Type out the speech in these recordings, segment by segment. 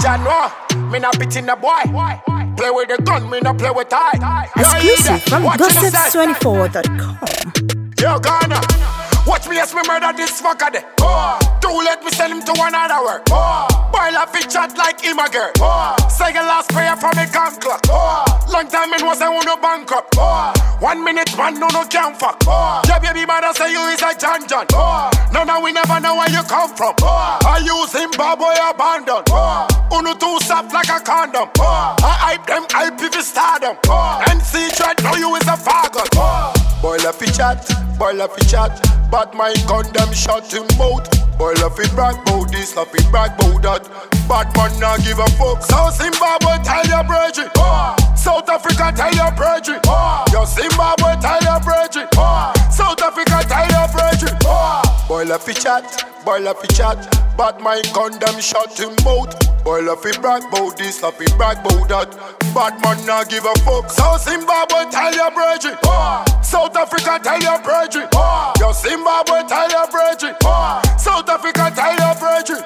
Jah know, me not beating the boy. Play with the gun, me not play with tie. Exclusive from Gossips24.com. Yo, Ghana, watch me as me murder this fucker there. Don't let me send him to another work. Boy, I fit chat like him a girl. Second last prayer from the gun clock. Long time it was I want no bankrupt. 1 minute man no can't fuck. Your baby mother say you is a John John. No, we never know where you come from. I use Zimbabwe abandoned. Uno too soft like a condom. I hype them hype if you stardom. MC tried know you is a faggot. Boy, left it chat, boy, left it chat. But my condom shut him out. Boy, left it brag bout this, left it brag bout that. Bad man not give a fuck. So Zimbabwe tell your brethren. South Africa tell your brethren. Yo Zimbabwe tell your brethren. South Africa tell your brethren. Boy, left it chat, boy, left it chat. But my condom shut him out. Boy, left it brag bout this, left it brag bout that. Bad man not give a fuck. So Zimbabwe tell your brethren. South Africa tell your brethren. Yo Zimbabwe tell your brethren. South Africa tell your brethren.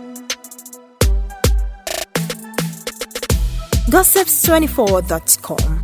Gossips24.com